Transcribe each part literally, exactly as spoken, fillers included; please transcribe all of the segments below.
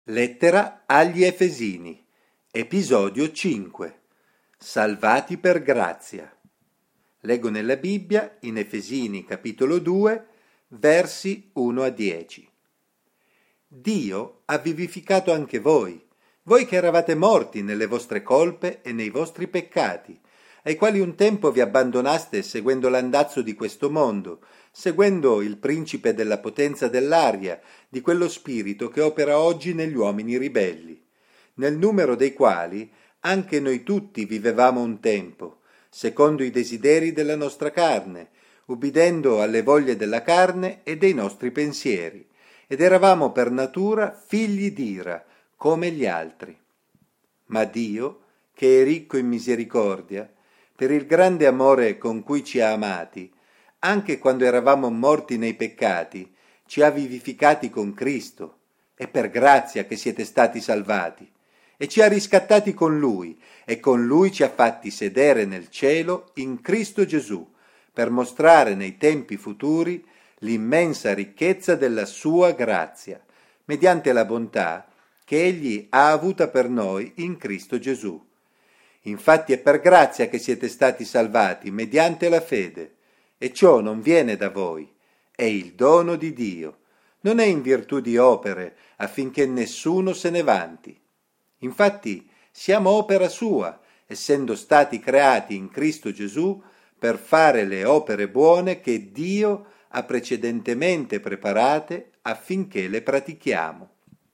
Lettera agli Efesini, episodio cinque. Salvati per grazia. Leggo nella Bibbia in Efesini capitolo due, versi uno a dieci. Dio ha vivificato anche voi, voi che eravate morti nelle vostre colpe e nei vostri peccati, ai quali un tempo vi abbandonaste seguendo l'andazzo di questo mondo, seguendo il principe della potenza dell'aria, di quello spirito che opera oggi negli uomini ribelli, nel numero dei quali anche noi tutti vivevamo un tempo, secondo i desideri della nostra carne, ubbidendo alle voglie della carne e dei nostri pensieri, ed eravamo per natura figli d'ira, come gli altri. Ma Dio, che è ricco in misericordia, per il grande amore con cui ci ha amati, anche quando eravamo morti nei peccati, ci ha vivificati con Cristo. È per grazia che siete stati salvati, e ci ha riscattati con Lui, e con Lui ci ha fatti sedere nel cielo in Cristo Gesù, per mostrare nei tempi futuri l'immensa ricchezza della sua grazia, mediante la bontà che Egli ha avuta per noi in Cristo Gesù. Infatti è per grazia che siete stati salvati, mediante la fede, e ciò non viene da voi, è il dono di Dio, non è in virtù di opere, affinché nessuno se ne vanti. Infatti siamo opera sua, essendo stati creati in Cristo Gesù per fare le opere buone che Dio ha precedentemente preparate affinché le pratichiamo.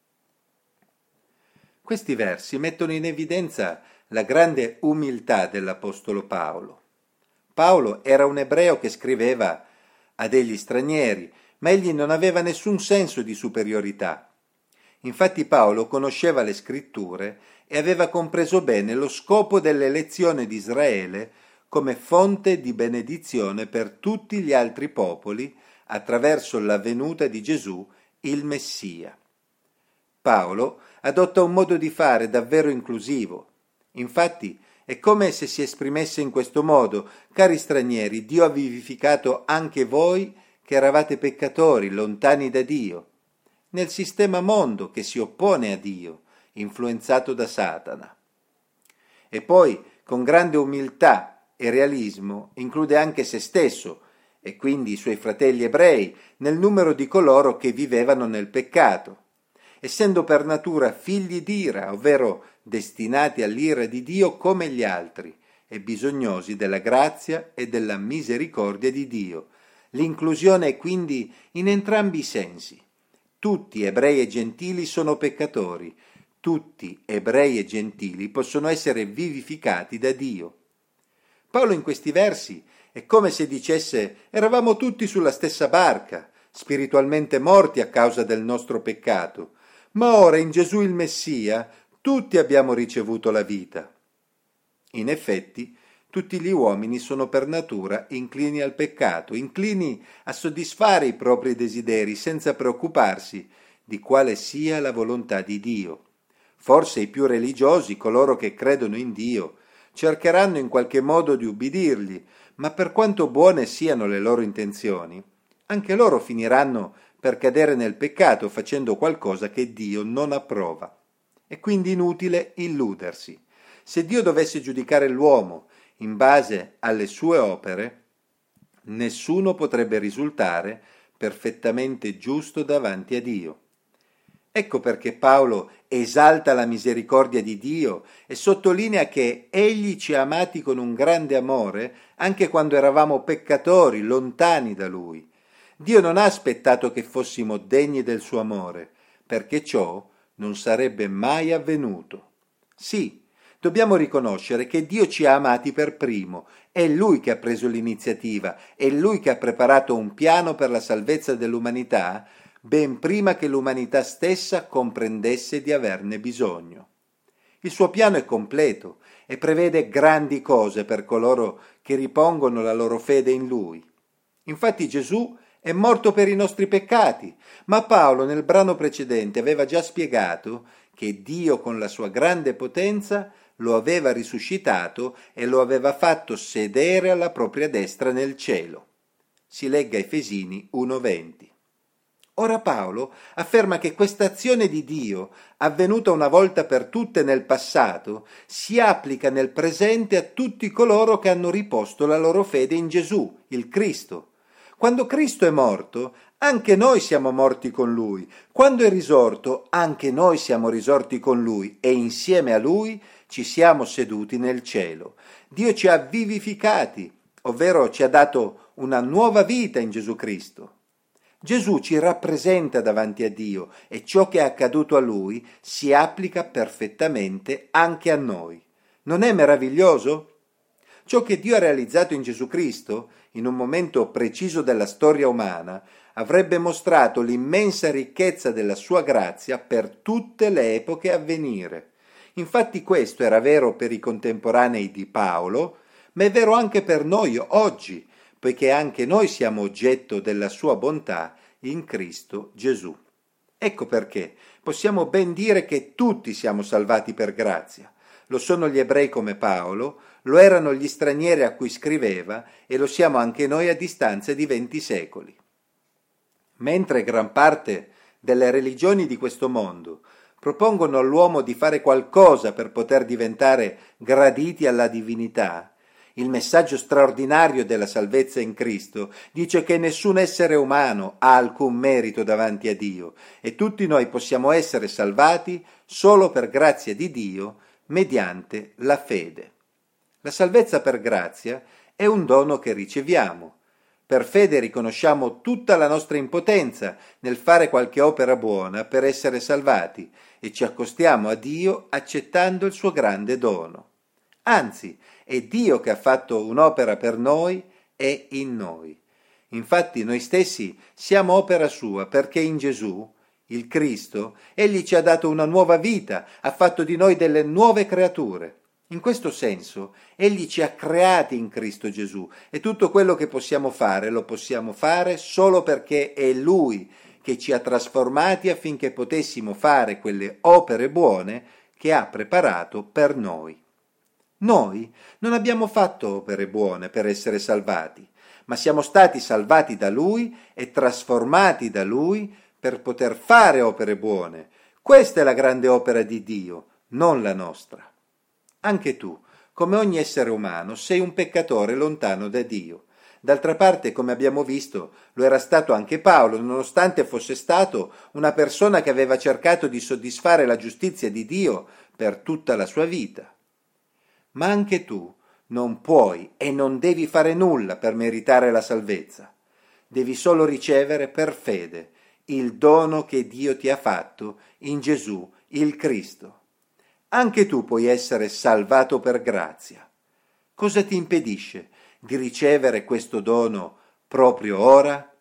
Questi versi mettono in evidenza la grande umiltà dell'Apostolo Paolo. Paolo era un ebreo che scriveva a degli stranieri, ma egli non aveva nessun senso di superiorità. Infatti Paolo conosceva le scritture e aveva compreso bene lo scopo dell'elezione di Israele come fonte di benedizione per tutti gli altri popoli attraverso la venuta di Gesù, il Messia. Paolo adotta un modo di fare davvero inclusivo. Infatti è come se si esprimesse in questo modo: cari stranieri, Dio ha vivificato anche voi che eravate peccatori, lontani da Dio, nel sistema mondo che si oppone a Dio, influenzato da Satana. E poi, con grande umiltà e realismo, include anche se stesso, e quindi i suoi fratelli ebrei, nel numero di coloro che vivevano nel peccato, essendo per natura figli d'ira, ovvero destinati all'ira di Dio come gli altri, e bisognosi della grazia e della misericordia di Dio. L'inclusione è quindi in entrambi i sensi. Tutti, ebrei e gentili, sono peccatori. Tutti, ebrei e gentili, possono essere vivificati da Dio. Paolo in questi versi è come se dicesse: eravamo tutti sulla stessa barca, spiritualmente morti a causa del nostro peccato, ma ora in Gesù il Messia tutti abbiamo ricevuto la vita. In effetti, tutti gli uomini sono per natura inclini al peccato, inclini a soddisfare i propri desideri senza preoccuparsi di quale sia la volontà di Dio. Forse i più religiosi, coloro che credono in Dio, cercheranno in qualche modo di ubbidirgli, ma per quanto buone siano le loro intenzioni, anche loro finiranno per cadere nel peccato facendo qualcosa che Dio non approva. È quindi inutile illudersi. Se Dio dovesse giudicare l'uomo in base alle sue opere, nessuno potrebbe risultare perfettamente giusto davanti a Dio. Ecco perché Paolo esalta la misericordia di Dio e sottolinea che Egli ci ha amati con un grande amore anche quando eravamo peccatori, lontani da Lui. Dio non ha aspettato che fossimo degni del suo amore, perché ciò non sarebbe mai avvenuto. Sì, dobbiamo riconoscere che Dio ci ha amati per primo, è Lui che ha preso l'iniziativa, è Lui che ha preparato un piano per la salvezza dell'umanità, ben prima che l'umanità stessa comprendesse di averne bisogno. Il suo piano è completo e prevede grandi cose per coloro che ripongono la loro fede in Lui. Infatti Gesù è morto per i nostri peccati, ma Paolo nel brano precedente aveva già spiegato che Dio con la sua grande potenza lo aveva risuscitato e lo aveva fatto sedere alla propria destra nel cielo. Si legga Efesini uno venti. Ora Paolo afferma che questa azione di Dio, avvenuta una volta per tutte nel passato, si applica nel presente a tutti coloro che hanno riposto la loro fede in Gesù, il Cristo. Quando Cristo è morto, anche noi siamo morti con Lui. Quando è risorto, anche noi siamo risorti con Lui e insieme a Lui ci siamo seduti nel cielo. Dio ci ha vivificati, ovvero ci ha dato una nuova vita in Gesù Cristo. Gesù ci rappresenta davanti a Dio e ciò che è accaduto a Lui si applica perfettamente anche a noi. Non è meraviglioso? Ciò che Dio ha realizzato in Gesù Cristo, in un momento preciso della storia umana, avrebbe mostrato l'immensa ricchezza della sua grazia per tutte le epoche a venire. Infatti questo era vero per i contemporanei di Paolo, ma è vero anche per noi oggi, poiché anche noi siamo oggetto della sua bontà in Cristo Gesù. Ecco perché possiamo ben dire che tutti siamo salvati per grazia. Lo sono gli ebrei come Paolo, lo erano gli stranieri a cui scriveva e lo siamo anche noi a distanza di venti secoli. Mentre gran parte delle religioni di questo mondo propongono all'uomo di fare qualcosa per poter diventare graditi alla divinità, il messaggio straordinario della salvezza in Cristo dice che nessun essere umano ha alcun merito davanti a Dio e tutti noi possiamo essere salvati solo per grazia di Dio mediante la fede. La salvezza per grazia è un dono che riceviamo. Per fede riconosciamo tutta la nostra impotenza nel fare qualche opera buona per essere salvati e ci accostiamo a Dio accettando il suo grande dono. Anzi, è Dio che ha fatto un'opera per noi e in noi. Infatti noi stessi siamo opera sua perché in Gesù, il Cristo, Egli ci ha dato una nuova vita, ha fatto di noi delle nuove creature. In questo senso, Egli ci ha creati in Cristo Gesù e tutto quello che possiamo fare lo possiamo fare solo perché è Lui che ci ha trasformati affinché potessimo fare quelle opere buone che ha preparato per noi. Noi non abbiamo fatto opere buone per essere salvati, ma siamo stati salvati da Lui e trasformati da Lui per poter fare opere buone. Questa è la grande opera di Dio, non la nostra. Anche tu, come ogni essere umano, sei un peccatore lontano da Dio. D'altra parte, come abbiamo visto, lo era stato anche Paolo, nonostante fosse stato una persona che aveva cercato di soddisfare la giustizia di Dio per tutta la sua vita. Ma anche tu non puoi e non devi fare nulla per meritare la salvezza. Devi solo ricevere per fede il dono che Dio ti ha fatto in Gesù, il Cristo. Anche tu puoi essere salvato per grazia. Cosa ti impedisce di ricevere questo dono proprio ora?